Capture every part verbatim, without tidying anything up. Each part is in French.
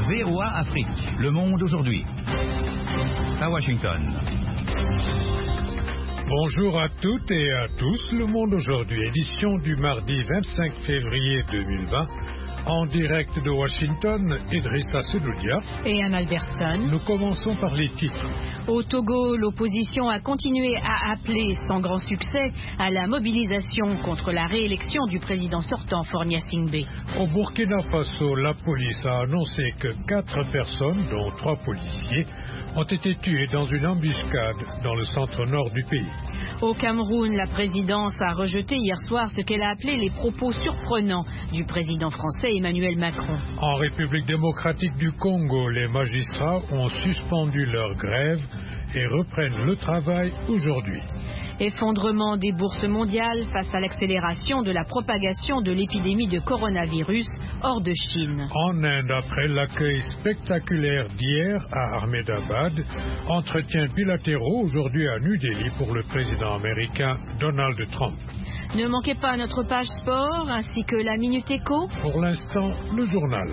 V O A Afrique, Le Monde aujourd'hui. À Washington. Bonjour à toutes et à tous, Le Monde aujourd'hui, édition du mardi vingt-cinq février deux mille vingt. En direct de Washington, Idrissa Sedoudia et Anne Albertson. Nous commençons par les titres. Au Togo, l'opposition a continué à appeler sans grand succès à la mobilisation contre la réélection du président sortant Faure Gnassingbé. Au Burkina Faso, la police a annoncé que quatre personnes, dont trois policiers, ont été tuées dans une embuscade dans le centre-nord du pays. Au Cameroun, la présidence a rejeté hier soir ce qu'elle a appelé les propos surprenants du président français Emmanuel Macron. En République démocratique du Congo, les magistrats ont suspendu leur grève et reprennent le travail aujourd'hui. Effondrement des bourses mondiales face à l'accélération de la propagation de l'épidémie de coronavirus hors de Chine. En Inde, après l'accueil spectaculaire d'hier à Ahmedabad, entretiens bilatéraux aujourd'hui à New Delhi pour le président américain Donald Trump. Ne manquez pas notre page sport ainsi que la Minute Éco. Pour l'instant, le journal.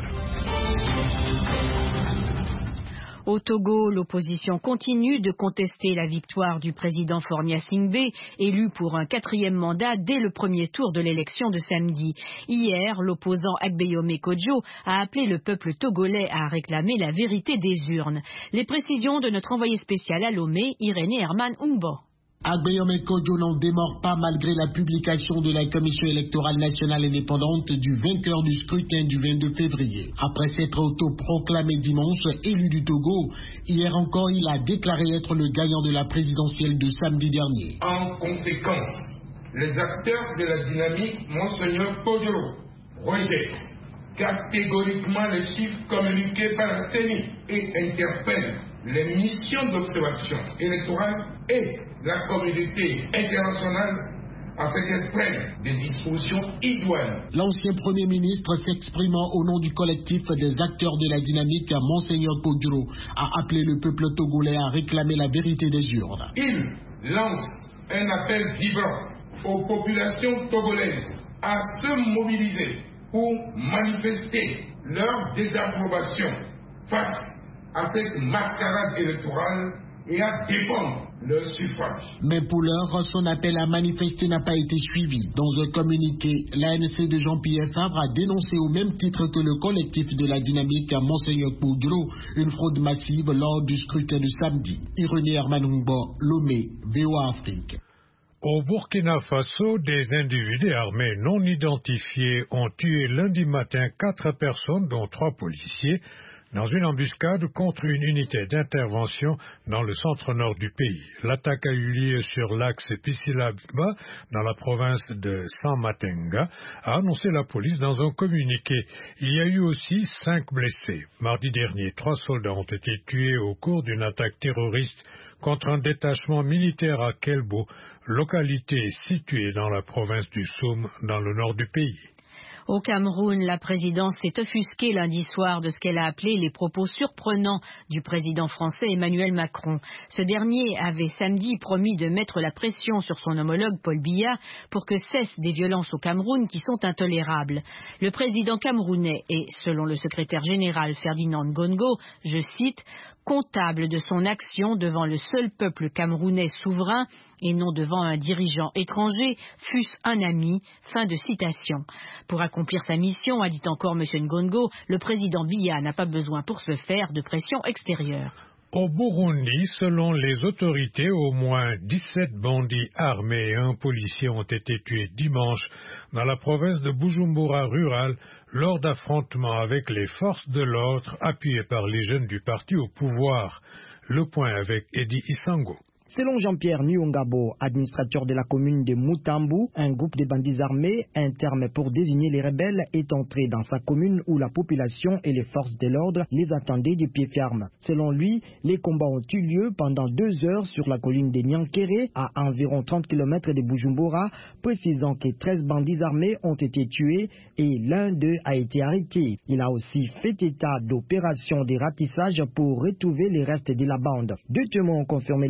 Au Togo, l'opposition continue de contester la victoire du président Faure Gnassingbé, élu pour un quatrième mandat dès le premier tour de l'élection de samedi. Hier, l'opposant Agbeyome Kodjo a appelé le peuple togolais à réclamer la vérité des urnes. Les précisions de notre envoyé spécial à Lomé, Irénée Herman Umbo. Agbeyome Kodjo n'en démord pas malgré la publication de la Commission électorale nationale indépendante du vainqueur du scrutin du vingt-deux février. Après s'être autoproclamé dimanche élu du Togo, hier encore il a déclaré être le gagnant de la présidentielle de samedi dernier. En conséquence, les acteurs de la dynamique, Monseigneur Kodjo, rejettent catégoriquement les chiffres communiqués par la C E N I et interpellent les missions d'observation électorale et la communauté internationale afin qu'elle prenne des dispositions idoines. L'ancien Premier ministre, s'exprimant au nom du collectif des acteurs de la dynamique, Monseigneur Kodjo, a appelé le peuple togolais à réclamer la vérité des urnes. Il lance un appel vibrant aux populations togolaises à se mobiliser pour manifester leur désapprobation face à cette mascarade électorale et à défendre leur suffrage. Mais pour l'heure, son appel à manifester n'a pas été suivi. Dans un communiqué, l'A N C de Jean-Pierre Favre a dénoncé au même titre que le collectif de la dynamique à Monseigneur Kodjo une fraude massive lors du scrutin de samedi. Irénée Hermanumbo, Lomé, V O A Afrique. Au Burkina Faso, des individus armés non identifiés ont tué lundi matin quatre personnes, dont trois policiers, dans une embuscade contre une unité d'intervention dans le centre-nord du pays. L'attaque a eu lieu sur l'axe Pissilabba, dans la province de San-Matenga, a annoncé la police dans un communiqué. Il y a eu aussi cinq blessés. Mardi dernier, trois soldats ont été tués au cours d'une attaque terroriste contre un détachement militaire à Kelbo, localité située dans la province du Soum, dans le nord du pays. Au Cameroun, la présidence s'est offusquée lundi soir de ce qu'elle a appelé les propos surprenants du président français Emmanuel Macron. Ce dernier avait samedi promis de mettre la pression sur son homologue Paul Biya pour que cessent des violences au Cameroun qui sont intolérables. Le président camerounais est, selon le secrétaire général Ferdinand Ngongo, je cite, comptable de son action devant le seul peuple camerounais souverain et non devant un dirigeant étranger, fût-ce un ami. Fin de citation. Pour accomplir sa mission, a dit encore M. Ngongo, le président Biya n'a pas besoin pour ce faire de pression extérieure. Au Burundi, selon les autorités, au moins dix-sept bandits armés et un policier ont été tués dimanche dans la province de Bujumbura rurale lors d'affrontements avec les forces de l'ordre appuyées par les jeunes du parti au pouvoir. Le point avec Eddie Isango. Selon Jean-Pierre Nyongabo, administrateur de la commune de Mutambu, un groupe de bandits armés, un terme pour désigner les rebelles, est entré dans sa commune où la population et les forces de l'ordre les attendaient de pied ferme. Selon lui, les combats ont eu lieu pendant deux heures sur la colline de Nyankere, à environ trente kilomètres de Bujumbura, précisant que treize bandits armés ont été tués et l'un d'eux a été arrêté. Il a aussi fait état d'opérations de ratissage pour retrouver les restes de la bande. Deux témoins ont confirmé les affrontements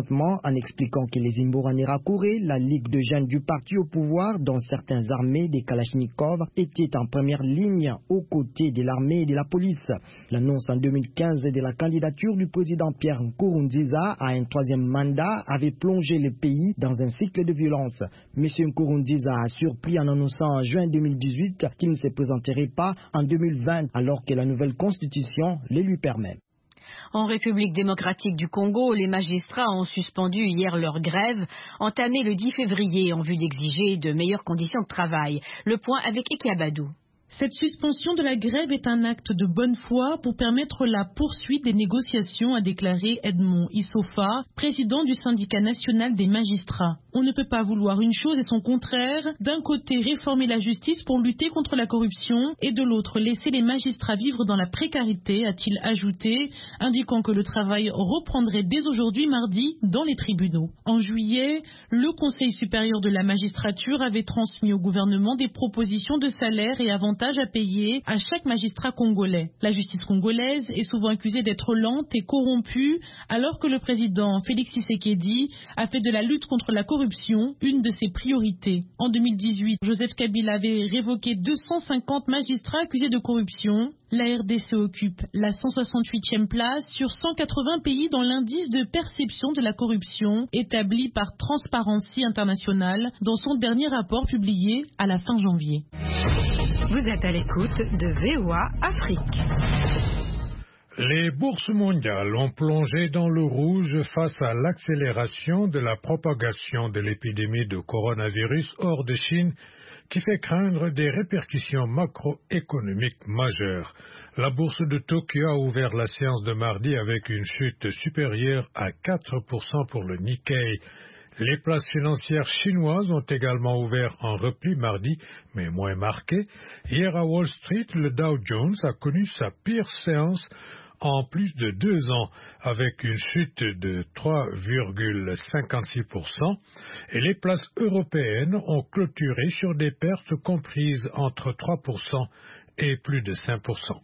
affrontements en expliquant que les Imbonerakure, la ligue de jeunes du parti au pouvoir, dont certains armés des Kalachnikov, étaient en première ligne aux côtés de l'armée et de la police. L'annonce en deux mille quinze de la candidature du président Pierre Nkurunziza à un troisième mandat avait plongé le pays dans un cycle de violence. M. Nkurunziza a surpris en annonçant en juin deux mille dix-huit qu'il ne se présenterait pas en deux mille vingt alors que la nouvelle constitution le lui permet. En République démocratique du Congo, les magistrats ont suspendu hier leur grève, entamée le dix février en vue d'exiger de meilleures conditions de travail. Le point avec Ekiabadou. Cette suspension de la grève est un acte de bonne foi pour permettre la poursuite des négociations, a déclaré Edmond Issofa, président du syndicat national des magistrats. On ne peut pas vouloir une chose et son contraire. D'un côté, réformer la justice pour lutter contre la corruption et de l'autre, laisser les magistrats vivre dans la précarité, a-t-il ajouté, indiquant que le travail reprendrait dès aujourd'hui mardi dans les tribunaux. En juillet, le Conseil supérieur de la magistrature avait transmis au gouvernement des propositions de salaire et avantages à payer à chaque magistrat congolais. La justice congolaise est souvent accusée d'être lente et corrompue, alors que le président Félix Tshisekedi a fait de la lutte contre la corruption une de ses priorités. En deux mille dix-huit, Joseph Kabila avait révoqué deux cent cinquante magistrats accusés de corruption. La R D C occupe la cent soixante-huitième place sur cent quatre-vingts pays dans l'indice de perception de la corruption établi par Transparency International dans son dernier rapport publié à la fin janvier. Vous êtes à l'écoute de V O A Afrique. Les bourses mondiales ont plongé dans le rouge face à l'accélération de la propagation de l'épidémie de coronavirus hors de Chine qui fait craindre des répercussions macroéconomiques majeures. La bourse de Tokyo a ouvert la séance de mardi avec une chute supérieure à quatre pour cent pour le Nikkei. Les places financières chinoises ont également ouvert en repli mardi, mais moins marqué. Hier à Wall Street, le Dow Jones a connu sa pire séance en plus de deux ans, avec une chute de trois virgule cinquante-six pour cent, et les places européennes ont clôturé sur des pertes comprises entre trois pour cent et plus de cinq pour cent.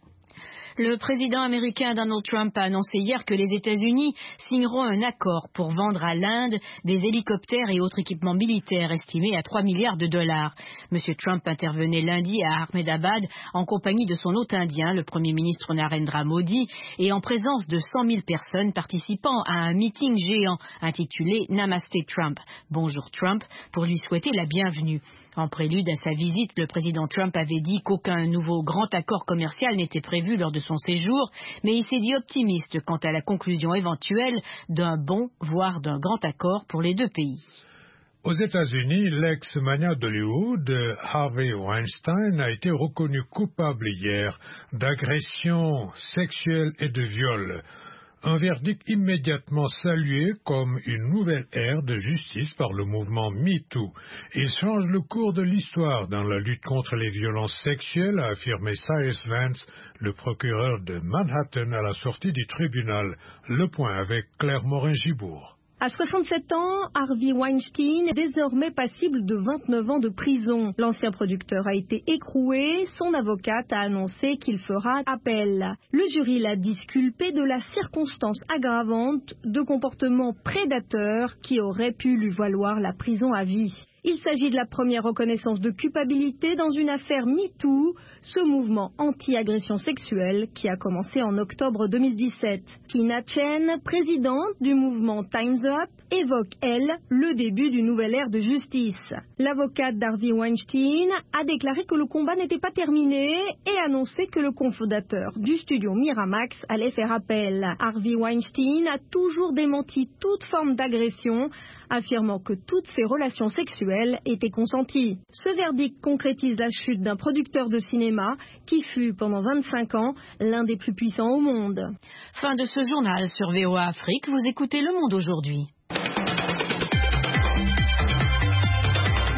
Le président américain Donald Trump a annoncé hier que les États-Unis signeront un accord pour vendre à l'Inde des hélicoptères et autres équipements militaires estimés à trois milliards de dollars. Monsieur Trump intervenait lundi à Ahmedabad en compagnie de son hôte indien, le Premier ministre Narendra Modi, et en présence de cent mille personnes participant à un meeting géant intitulé Namaste Trump, Bonjour Trump, pour lui souhaiter la bienvenue. En prélude à sa visite, le président Trump avait dit qu'aucun nouveau grand accord commercial n'était prévu lors de son séjour, mais il s'est dit optimiste quant à la conclusion éventuelle d'un bon, voire d'un grand accord pour les deux pays. Aux États-Unis, l'ex-magnat d'Hollywood, Harvey Weinstein, a été reconnu coupable hier d'agression sexuelle et de viol. Un verdict immédiatement salué comme une nouvelle ère de justice par le mouvement MeToo. Il change le cours de l'histoire dans la lutte contre les violences sexuelles, a affirmé Cyrus Vance, le procureur de Manhattan, à la sortie du tribunal. Le point avec Claire Morin-Gibourg. À soixante-sept ans, Harvey Weinstein est désormais passible de vingt-neuf ans de prison. L'ancien producteur a été écroué. Son avocate a annoncé qu'il fera appel. Le jury l'a disculpé de la circonstance aggravante de comportement prédateur qui aurait pu lui valoir la prison à vie. Il s'agit de la première reconnaissance de culpabilité dans une affaire MeToo, ce mouvement anti-agression sexuelle qui a commencé en octobre deux mille dix-sept. Tina Chen, présidente du mouvement Time's Up, évoque, elle, le début d'une nouvelle ère de justice. L'avocate d'Harvey Weinstein a déclaré que le combat n'était pas terminé et annoncé que le cofondateur du studio Miramax allait faire appel. Harvey Weinstein a toujours démenti toute forme d'agression, affirmant que toutes ses relations sexuelles étaient consenties. Ce verdict concrétise la chute d'un producteur de cinéma qui fut pendant vingt-cinq ans l'un des plus puissants au monde. Fin de ce journal sur V O A Afrique, vous écoutez Le Monde aujourd'hui.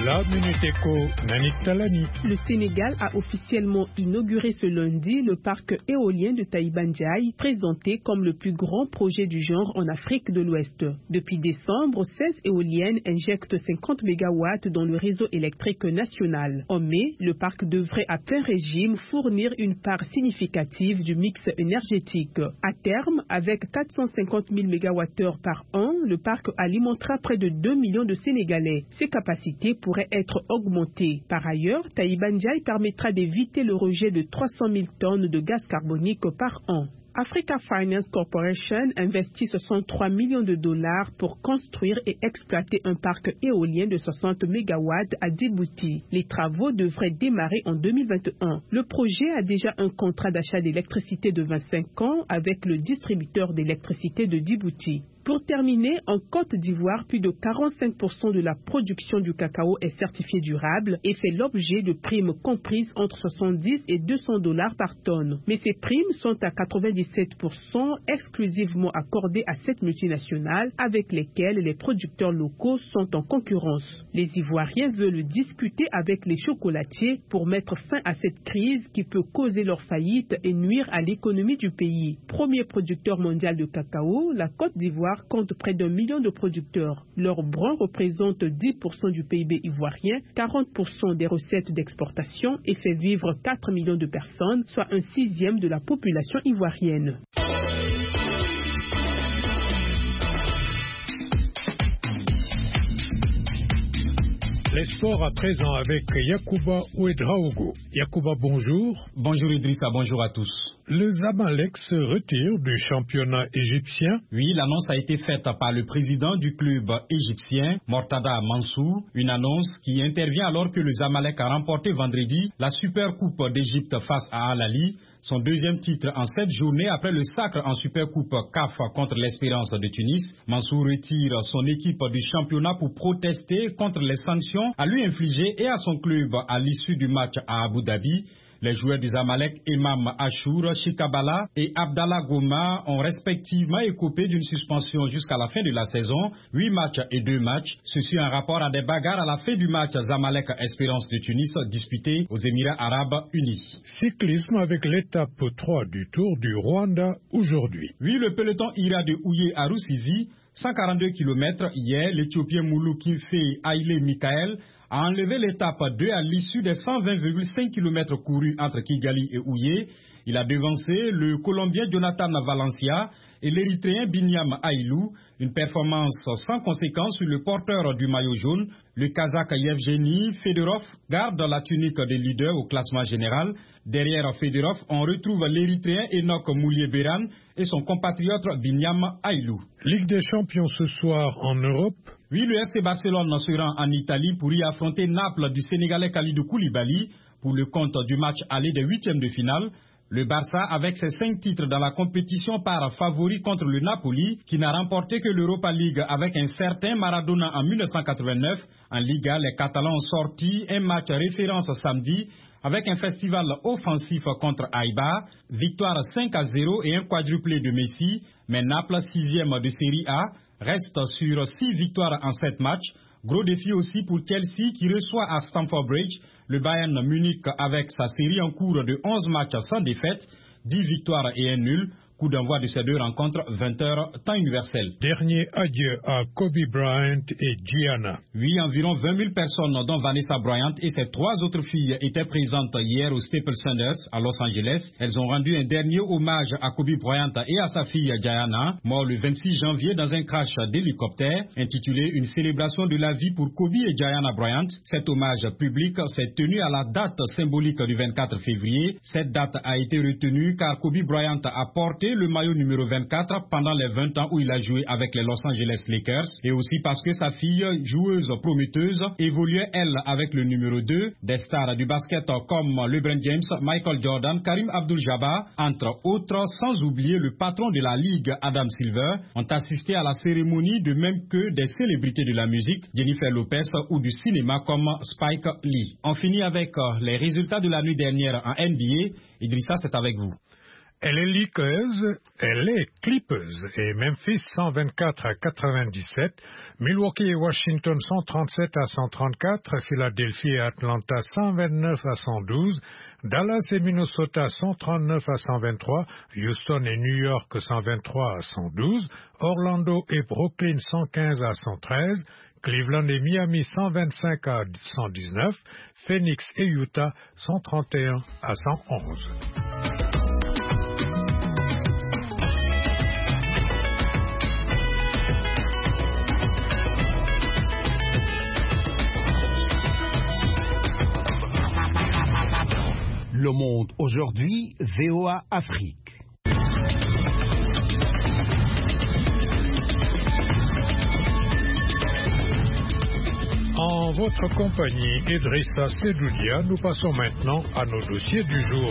La Minute Éco, Nanik Talani. Le Sénégal a officiellement inauguré ce lundi le parc éolien de Taïba Ndiaye, présenté comme le plus grand projet du genre en Afrique de l'Ouest. Depuis décembre, seize éoliennes injectent cinquante mégawatts dans le réseau électrique national. En mai, le parc devrait à plein régime fournir une part significative du mix énergétique. À terme, avec quatre cent cinquante mille mégawattheures par an, le parc alimentera près de deux millions de Sénégalais. Ses capacités pourraient être augmentées. Par ailleurs, Taïba Ndiaye permettra d'éviter le rejet de trois cent mille tonnes de gaz carbonique par an. Africa Finance Corporation investit soixante-trois millions de dollars pour construire et exploiter un parc éolien de soixante mégawatts à Djibouti. Les travaux devraient démarrer en deux mille vingt et un. Le projet a déjà un contrat d'achat d'électricité de vingt-cinq ans avec le distributeur d'électricité de Djibouti. Pour terminer, en Côte d'Ivoire, plus de quarante-cinq pour cent de la production du cacao est certifiée durable et fait l'objet de primes comprises entre soixante-dix et deux cents dollars par tonne. Mais ces primes sont à quatre-vingt-dix-sept pour cent exclusivement accordées à cette multinationale avec lesquelles les producteurs locaux sont en concurrence. Les Ivoiriens veulent discuter avec les chocolatiers pour mettre fin à cette crise qui peut causer leur faillite et nuire à l'économie du pays. Premier producteur mondial de cacao, la Côte d'Ivoire compte près d'un million de producteurs. Leur brun représente dix pour cent du P I B ivoirien, quarante pour cent des recettes d'exportation et fait vivre quatre millions de personnes, soit un sixième de la population ivoirienne. Les sports à présent avec Yacouba Ouedraogo. Yacouba, bonjour. Bonjour Idrissa, bonjour à tous. Le Zamalek se retire du championnat égyptien. Oui, l'annonce a été faite par le président du club égyptien, Mortada Mansour. Une annonce qui intervient alors que le Zamalek a remporté vendredi la Super Coupe d'Égypte face à Al Ahly. Son deuxième titre en sept journées après le sacre en Supercoupe C A F contre l'Espérance de Tunis. Mansour retire son équipe du championnat pour protester contre les sanctions à lui infligées et à son club à l'issue du match à Abu Dhabi. Les joueurs du Zamalek, Imam Achour, Chikabala et Abdallah Goma ont respectivement écopé d'une suspension jusqu'à la fin de la saison, huit matchs et deux matchs. Ceci en rapport à des bagarres à la fin du match Zamalek-Espérance de Tunis disputé aux Émirats Arabes Unis. Cyclisme avec l'étape trois du Tour du Rwanda aujourd'hui. Oui, le peloton ira de Ouye à Rusizi, cent quarante-deux kilomètres. Hier, l'Éthiopien Moulou Kimfe Haile Michael a enlevé l'étape deux à l'issue des cent vingt virgule cinq kilomètres courus entre Kigali et Ouye. Il a devancé le Colombien Jonathan Valencia et l'Érythréen Binyam Ailou. Une performance sans conséquence sur le porteur du maillot jaune. Le Kazakh Yevgeny Fedorov garde la tunique de leader au classement général. Derrière Fedorov, on retrouve l'Érythréen Enoch Moulier-Beran et son compatriote Binyam Ailou. Ligue des champions ce soir en Europe. Oui, le F C Barcelone se rend en Italie pour y affronter Naples du Sénégalais Kalidou Koulibaly pour le compte du match aller des huitièmes de finale. Le Barça, avec ses cinq titres dans la compétition, part favori contre le Napoli, qui n'a remporté que l'Europa League avec un certain Maradona en mille neuf cent quatre-vingt-neuf. En Liga, les Catalans ont sorti un match référence samedi avec un festival offensif contre Aïba, victoire cinq à zéro et un quadruplé de Messi. Mais Naples, sixième de Série A, reste sur six victoires en sept matchs. Gros défi aussi pour Chelsea qui reçoit à Stamford Bridge le Bayern Munich avec sa série en cours de onze matchs sans défaite, dix victoires et un nul. Coup d'envoi de ces deux rencontres, vingt heures, temps universel. Dernier adieu à Kobe Bryant et Gianna. Oui, environ vingt mille personnes, dont Vanessa Bryant et ses trois autres filles, étaient présentes hier au Staples Center à Los Angeles. Elles ont rendu un dernier hommage à Kobe Bryant et à sa fille Gianna, mort le vingt-six janvier dans un crash d'hélicoptère, intitulé Une célébration de la vie pour Kobe et Gianna Bryant. Cet hommage public s'est tenu à la date symbolique du vingt-quatre février. Cette date a été retenue car Kobe Bryant a porté le maillot numéro vingt-quatre pendant les vingt ans où il a joué avec les Los Angeles Lakers, et aussi parce que sa fille, joueuse prometteuse, évoluait elle avec le numéro deux. Des stars du basket comme LeBron James, Michael Jordan, Karim Abdul-Jabbar, entre autres, sans oublier le patron de la Ligue, Adam Silver, ont assisté à la cérémonie, de même que des célébrités de la musique, Jennifer Lopez, ou du cinéma comme Spike Lee. On finit avec les résultats de la nuit dernière en N B A. Idrissa, c'est avec vous. L A Lakers, L A Clippers et Memphis cent vingt-quatre à quatre-vingt-dix-sept, Milwaukee et Washington cent trente-sept à cent trente-quatre, Philadelphie et Atlanta cent vingt-neuf à cent douze, Dallas et Minnesota cent trente-neuf à cent vingt-trois, Houston et New York cent vingt-trois à cent douze, Orlando et Brooklyn cent quinze à cent treize, Cleveland et Miami cent vingt-cinq à cent dix-neuf, Phoenix et Utah cent trente et un à cent onze. Le Monde aujourd'hui, V O A Afrique. En votre compagnie, Idrissa Sedoudia, nous passons maintenant à nos dossiers du jour.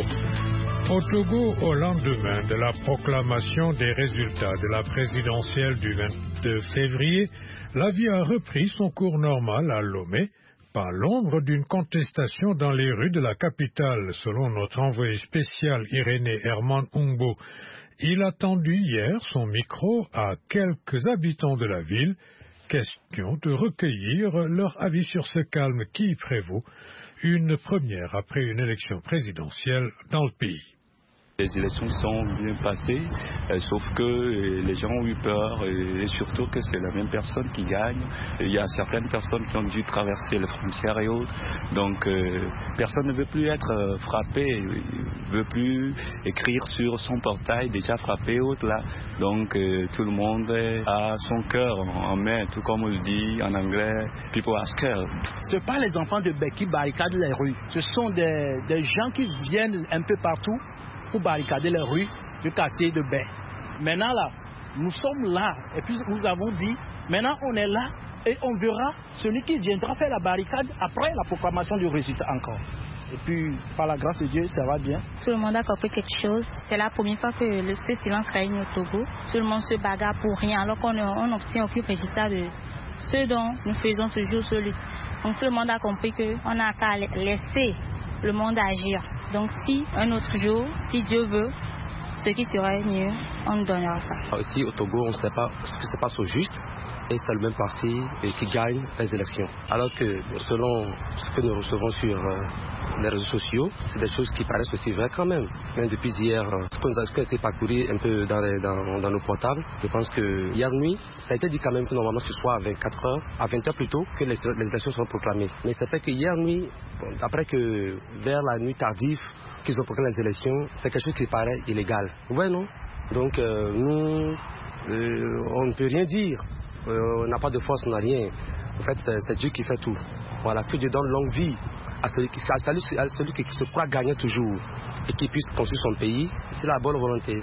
Au Togo, au lendemain de la proclamation des résultats de la présidentielle du vingt-deux février, la vie a repris son cours normal à Lomé, par l'ombre d'une contestation dans les rues de la capitale, selon notre envoyé spécial Irénée Herman Ungbo. Il a tendu hier son micro à quelques habitants de la ville, question de recueillir leur avis sur ce calme qui y prévaut, une première après une élection présidentielle dans le pays. Les élections sont bien passées, euh, sauf que euh, les gens ont eu peur et, et surtout que c'est la même personne qui gagne. Et il y a certaines personnes qui ont dû traverser les frontières et autres. Donc euh, personne ne veut plus être euh, frappé, ne veut plus écrire sur son portail déjà frappé et autres là. Donc euh, tout le monde a son cœur en, en main, tout comme on le dit en anglais, people are scared. Ce ne sont pas les enfants de Bec qui barricadent les rues, ce sont des, des gens qui viennent un peu partout pour barricader les rues du quartier de Baie. Maintenant là, nous sommes là, et puis nous avons dit, maintenant on est là, et on verra celui qui viendra faire la barricade après la proclamation du résultat encore. Et puis, par la grâce de Dieu, ça va bien. Tout le monde a compris quelque chose. C'est la première fois que le silence règne au Togo. Tout le monde se bagarre pour rien, alors qu'on n'obtient aucun résultat de ce dont nous faisons toujours celui. Donc tout le monde a compris qu'on n'a qu'à laisser le monde agir. Donc si un autre jour, si Dieu veut, ce qui serait mieux, on donnera ça. Ici au Togo, on ne sait pas ce qui se passe au juste et c'est le même parti qui gagne les élections. Alors que selon ce que nous recevons sur euh, les réseaux sociaux, c'est des choses qui paraissent aussi vraies quand même. Même depuis hier, ce qu'on a, a été parcouru un peu dans, les, dans, dans nos portables, je pense que hier nuit, ça a été dit quand même que normalement ce soir à vingt-quatre heures, à vingt heures plutôt, que les, les élections seront proclamées. Mais c'est fait que hier nuit, bon, après que vers la nuit tardive, qu'ils ont proclamé les élections, c'est quelque chose qui paraît illégal. Ouais, non? Donc euh, nous, euh, on ne peut rien dire. Euh, on n'a pas de force, on n'a rien. En fait, c'est, c'est Dieu qui fait tout. Voilà, que Dieu donne longue vie à celui qui, à celui, à celui qui se croit gagner toujours et qui puisse construire son pays. C'est la bonne volonté.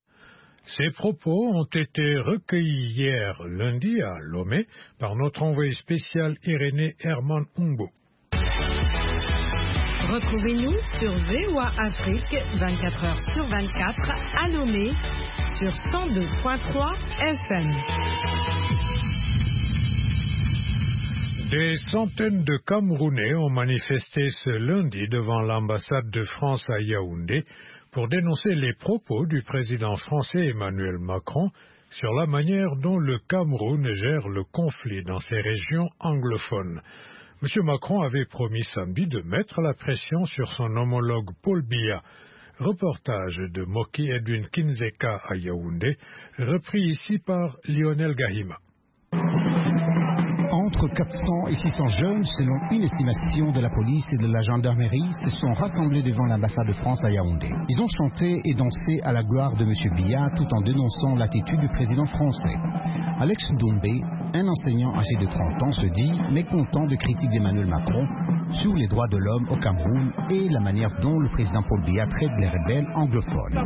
Ces propos ont été recueillis hier lundi à Lomé par notre envoyé spécial Irénée Herman Ungbo. Retrouvez-nous sur V O A Afrique vingt-quatre heures sur vingt-quatre à Lomé sur cent deux point trois F M. Des centaines de Camerounais ont manifesté ce lundi devant l'ambassade de France à Yaoundé pour dénoncer les propos du président français Emmanuel Macron sur la manière dont le Cameroun gère le conflit dans ces régions anglophones. M. Macron avait promis samedi de mettre la pression sur son homologue Paul Biya. Reportage de Moki Edwin Kinzeka à Yaoundé, repris ici par Lionel Gahima. Entre quatre cents et six cents jeunes, selon une estimation de la police et de la gendarmerie, se sont rassemblés devant l'ambassade de France à Yaoundé. Ils ont chanté et dansé à la gloire de M. Biya tout en dénonçant l'attitude du président français. Alex Doumbé, un enseignant âgé de trente ans, se dit mécontent de critiques d'Emmanuel Macron sur les droits de l'homme au Cameroun et la manière dont le président Paul Biya traite les rebelles anglophones.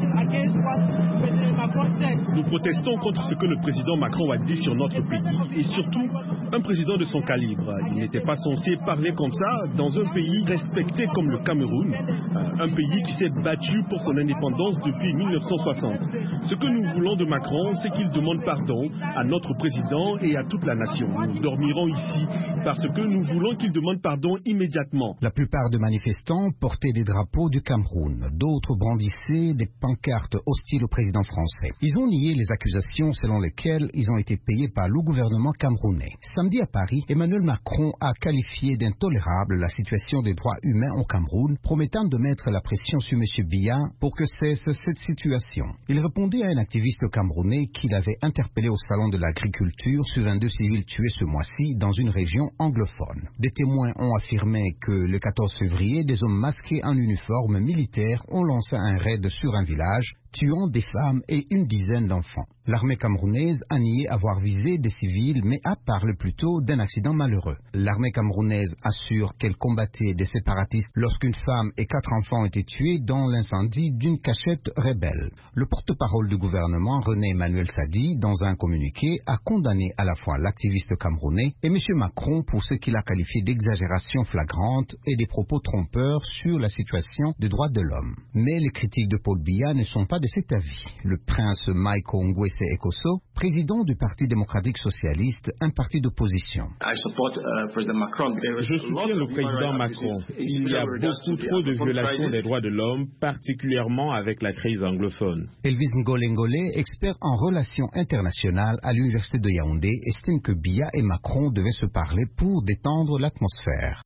Nous protestons contre ce que le président Macron a dit sur notre pays et surtout un président de son calibre. Il n'était pas censé parler comme ça dans un pays respecté comme le Cameroun, un pays qui s'est battu pour son indépendance depuis mille neuf cent soixante. Ce que nous voulons de Macron, c'est qu'il demande pardon à notre président et à toute la nation. Nous dormirons ici parce que nous voulons qu'il demande pardon l'arrêtons immédiatement. La plupart des manifestants portaient des drapeaux du Cameroun. D'autres brandissaient des pancartes hostiles au président français. Ils ont nié les accusations selon lesquelles ils ont été payés par le gouvernement camerounais. Samedi à Paris, Emmanuel Macron a qualifié d'intolérable la situation des droits humains au Cameroun, promettant de mettre la pression sur M. Biya pour que cesse cette situation. Il répondait à un activiste camerounais qu'il avait interpellé au salon de l'agriculture sur vingt-deux civils tués ce mois-ci dans une région anglophone. Des témoins ont affirmé que le quatorze février, des hommes masqués en uniforme militaire ont lancé un raid sur un village, tuant des femmes et une dizaine d'enfants. L'armée camerounaise a nié avoir visé des civils, mais a parlé plutôt d'un accident malheureux. L'armée camerounaise assure qu'elle combattait des séparatistes lorsqu'une femme et quatre enfants ont été tués dans l'incendie d'une cachette rebelle. Le porte-parole du gouvernement, René Emmanuel Sadi, dans un communiqué, a condamné à la fois l'activiste camerounais et M. Macron pour ce qu'il a qualifié d'exagération flagrante et des propos trompeurs sur la situation des droits de l'homme. Mais les critiques de Paul Biya ne sont pas de cet avis. Le prince Michael Ngwese Ekosso, président du Parti démocratique socialiste, un parti d'opposition. Je soutiens le président Macron. Il y a beaucoup trop de violations des droits de l'homme, particulièrement avec la crise anglophone. Elvis Ngole Ngole, expert en relations internationales à l'université de Yaoundé, estime que Biya et Macron devaient se parler pour détendre l'atmosphère.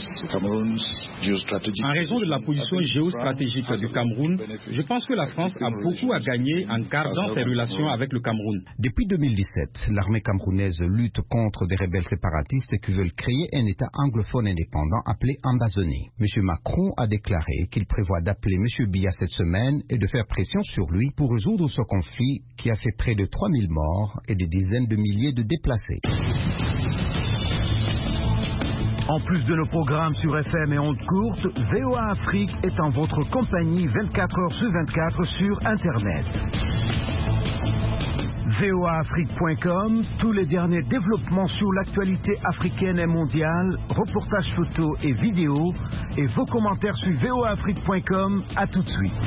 En raison de la position géostratégique du Cameroun, je pense que la France a beaucoup à gagner en gardant ses relations avec le Cameroun. Depuis deux mille dix-sept, l'armée camerounaise lutte contre des rebelles séparatistes qui veulent créer un État anglophone indépendant appelé Ambazonie. M. Macron a déclaré qu'il prévoit d'appeler M. Biya cette semaine et de faire pression sur lui pour résoudre ce conflit qui a fait près de trois mille morts et des dizaines de milliers de déplacés. En plus de nos programmes sur F M et ondes courtes, V O A Afrique est en votre compagnie vingt-quatre heures sur vingt-quatre sur Internet. V O A Afrique point com, tous les derniers développements sur l'actualité africaine et mondiale, reportages photos et vidéos, et vos commentaires sur V O A Afrique point com. À tout de suite.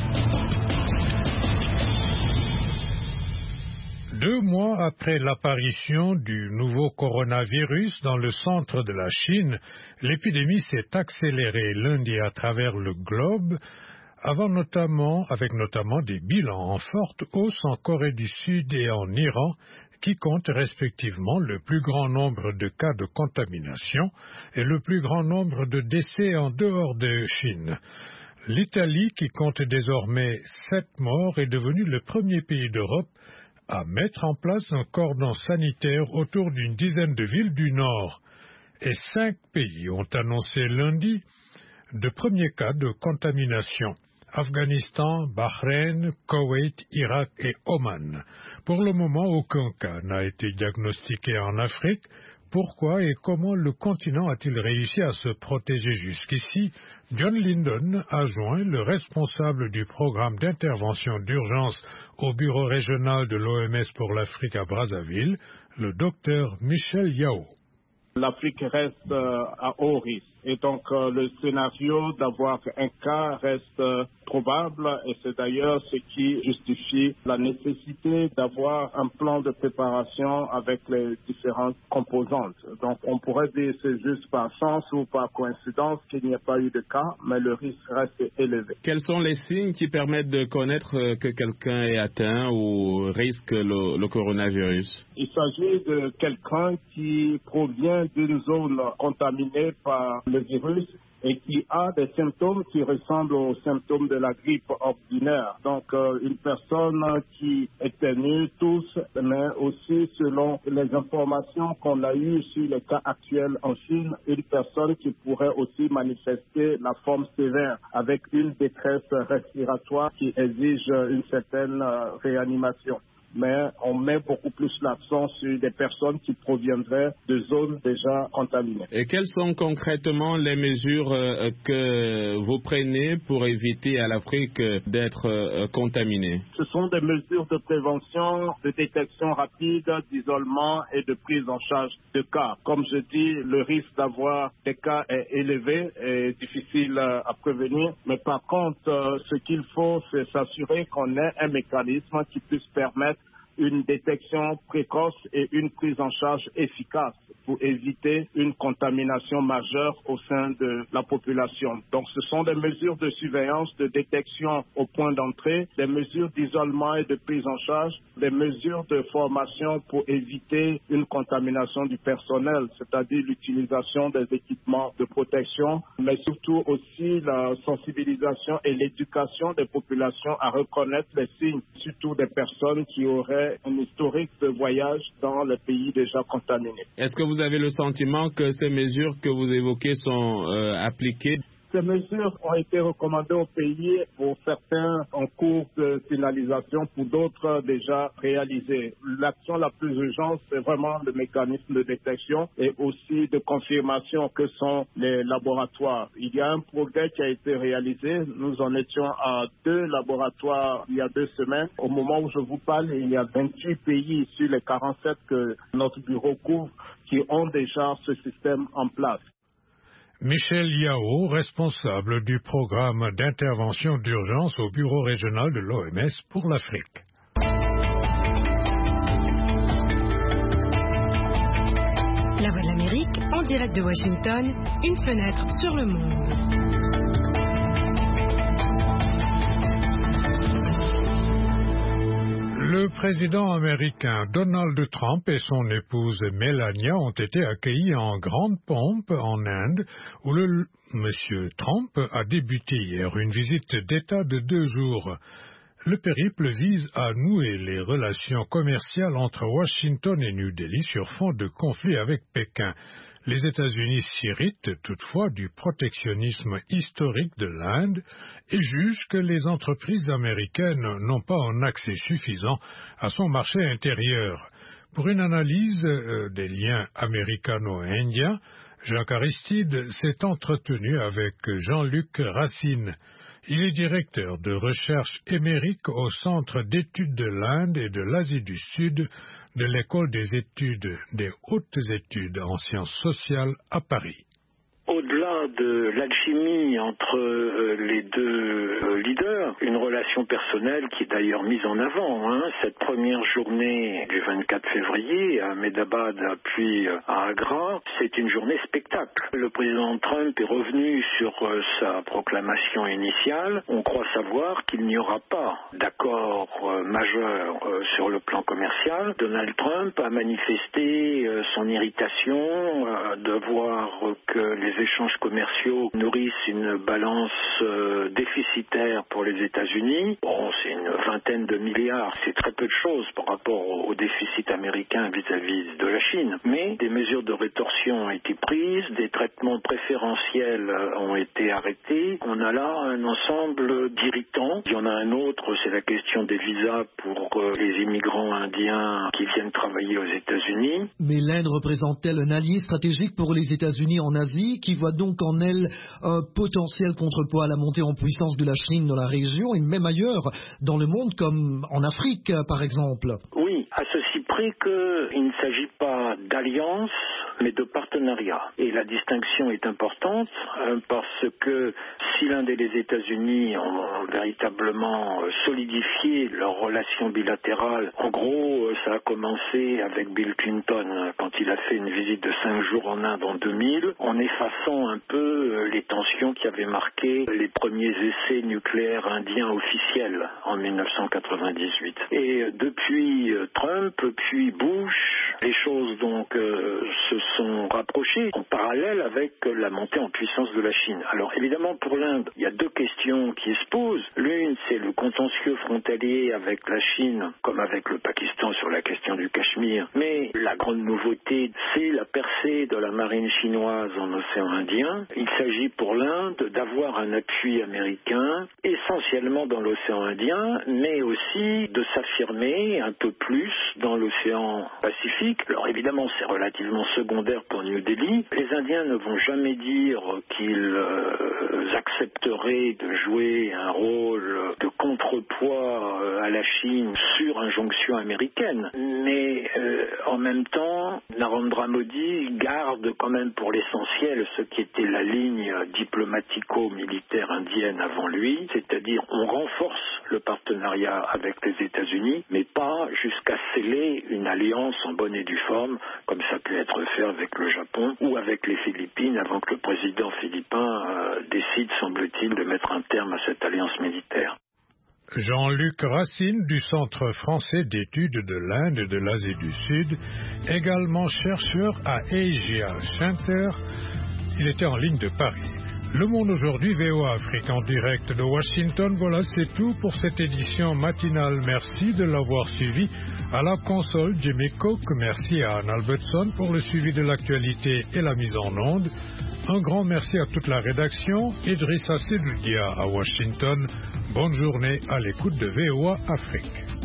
Deux mois après l'apparition du nouveau coronavirus dans le centre de la Chine, l'épidémie s'est accélérée lundi à travers le globe, avant notamment, avec notamment des bilans en forte hausse en Corée du Sud et en Iran, qui comptent respectivement le plus grand nombre de cas de contamination et le plus grand nombre de décès en dehors de Chine. L'Italie, qui compte désormais sept morts, est devenue le premier pays d'Europe à mettre en place un cordon sanitaire autour d'une dizaine de villes du Nord. Et cinq pays ont annoncé lundi de premiers cas de contamination. Afghanistan, Bahreïn, Koweït, Irak et Oman. Pour le moment, aucun cas n'a été diagnostiqué en Afrique. Pourquoi et comment le continent a-t-il réussi à se protéger jusqu'ici? John Lyndon a joint le responsable du programme d'intervention d'urgence au bureau régional de l'O M S pour l'Afrique à Brazzaville, le docteur Michel Yao. L'Afrique reste euh, à haut risque. Et donc, euh, le scénario d'avoir un cas reste euh, probable et c'est d'ailleurs ce qui justifie la nécessité d'avoir un plan de préparation avec les différentes composantes. Donc, on pourrait dire que c'est juste par chance ou par coïncidence qu'il n'y a pas eu de cas, mais le risque reste élevé. Quels sont les signes qui permettent de connaître que quelqu'un est atteint ou risque le, le coronavirus? Il s'agit de quelqu'un qui provient d'une zone contaminée par le virus et qui a des symptômes qui ressemblent aux symptômes de la grippe ordinaire. Donc, euh, une personne qui éternue, tousse, mais aussi, selon les informations qu'on a eues sur les cas actuels en Chine, une personne qui pourrait aussi manifester la forme sévère avec une détresse respiratoire qui exige une certaine euh, réanimation. Mais on met beaucoup plus l'accent sur des personnes qui proviendraient de zones déjà contaminées. Et quelles sont concrètement les mesures euh, que vous prenez pour éviter à l'Afrique d'être euh, contaminée? Ce sont des mesures de prévention, de détection rapide, d'isolement et de prise en charge de cas. Comme je dis, le risque d'avoir des cas est élevé et difficile à prévenir. Mais par contre, euh, ce qu'il faut, c'est s'assurer qu'on ait un mécanisme qui puisse permettre une détection précoce et une prise en charge efficace pour éviter une contamination majeure au sein de la population. Donc ce sont des mesures de surveillance, de détection au point d'entrée, des mesures d'isolement et de prise en charge, des mesures de formation pour éviter une contamination du personnel, c'est-à-dire l'utilisation des équipements de protection, mais surtout aussi la sensibilisation et l'éducation des populations à reconnaître les signes, surtout des personnes qui auraient un historique de voyage dans les pays déjà contaminés. Est-ce que vous avez le sentiment que ces mesures que vous évoquez sont euh, appliquées? Ces mesures ont été recommandées au pays, pour certains en cours de finalisation, pour d'autres déjà réalisées. L'action la plus urgente, c'est vraiment le mécanisme de détection et aussi de confirmation que sont les laboratoires. Il y a un progrès qui a été réalisé. Nous en étions à deux laboratoires il y a deux semaines. Au moment où je vous parle, il y a vingt-huit pays sur les quarante-sept que notre bureau couvre qui ont déjà ce système en place. Michel Yao, responsable du programme d'intervention d'urgence au bureau régional de l'O M S pour l'Afrique. La Voix de l'Amérique, en direct de Washington, une fenêtre sur le monde. Le président américain Donald Trump et son épouse Melania ont été accueillis en grande pompe en Inde, où le monsieur Trump a débuté hier une visite d'État de deux jours. Le périple vise à nouer les relations commerciales entre Washington et New Delhi sur fond de conflit avec Pékin. Les États-Unis s'irritent toutefois du protectionnisme historique de l'Inde et jugent que les entreprises américaines n'ont pas un accès suffisant à son marché intérieur. Pour une analyse euh, des liens américano-indiens, Jacques Aristide s'est entretenu avec Jean-Luc Racine. Il est directeur de recherche émérite au Centre d'études de l'Inde et de l'Asie du Sud de l'École des études des hautes études en sciences sociales à Paris. Au-delà de l'alchimie entre euh, les deux euh, leaders, une relation personnelle qui est d'ailleurs mise en avant. Hein, cette première journée du vingt-quatre février à Ahmedabad puis à Agra, c'est une journée spectacle. Le président Trump est revenu sur euh, sa proclamation initiale. On croit savoir qu'il n'y aura pas d'accord euh, majeur euh, sur le plan commercial. Donald Trump a manifesté euh, son irritation euh, de voir euh, que les échanges commerciaux nourrissent une balance euh, déficitaire pour les États-Unis. Bon, c'est une vingtaine de milliards, c'est très peu de choses par rapport au, au déficit américain vis-à-vis de la Chine. Mais des mesures de rétorsion ont été prises, des traitements préférentiels ont été arrêtés. On a là un ensemble d'irritants. Il y en a un autre, c'est la question des visas pour euh, les immigrants indiens qui viennent travailler aux États-Unis. Mais l'Inde représente-t-elle un allié stratégique pour les États-Unis en Asie, qui voit donc en elle un potentiel contrepoids à la montée en puissance de la Chine dans la région et même ailleurs dans le monde, comme en Afrique par exemple? Oui, à ceci près qu'il ne s'agit pas d'alliance, mais de partenariat. Et la distinction est importante euh, parce que si l'Inde et les États-Unis ont véritablement solidifié leurs relations bilatérales, en gros, ça a commencé avec Bill Clinton quand il a fait une visite de cinq jours en Inde en deux mille, en effaçant un peu les tensions qui avaient marqué les premiers essais nucléaires indiens officiels en mille neuf cent quatre-vingt-dix-huit. Et depuis Trump, puis Bush, les choses donc euh, se sont rapprochées en parallèle avec la montée en puissance de la Chine. Alors évidemment pour l'Inde, il y a deux questions qui se posent. L'une, c'est le contentieux frontalier avec la Chine, comme avec le Pakistan sur la question du Cachemire. Mais la grande nouveauté, c'est la percée de la marine chinoise en océan Indien. Il s'agit pour l'Inde d'avoir un appui américain, essentiellement dans l'océan Indien, mais aussi de s'affirmer un peu plus dans l'océan Pacifique. Alors évidemment, c'est relativement secondaire pour New Delhi. Les Indiens ne vont jamais dire qu'ils euh, accepteraient de jouer un rôle de contrepoids euh, à la Chine sur un sanctions américaines. Mais euh, en même temps, Narendra Modi garde quand même pour l'essentiel ce qui était la ligne diplomatico-militaire indienne avant lui, c'est-à-dire on renforce le partenariat avec les États-Unis, mais pas jusqu'à sceller une alliance en bonne et due forme, comme ça peut être fait avec le Japon ou avec les Philippines, avant que le président philippin euh, décide, semble-t-il, de mettre un terme à cette alliance militaire. Jean-Luc Racine du Centre français d'études de l'Inde et de l'Asie du Sud, également chercheur à Asia Center, il était en ligne de Paris. Le Monde aujourd'hui, V O A Afrique en direct de Washington. Voilà, c'est tout pour cette édition matinale. Merci de l'avoir suivi. À la console, Jimmy Cook. Merci à Anne Albertson pour le suivi de l'actualité et la mise en onde. Un grand merci à toute la rédaction. Idrissa Sedoudia à Washington. Bonne journée à l'écoute de V O A Afrique.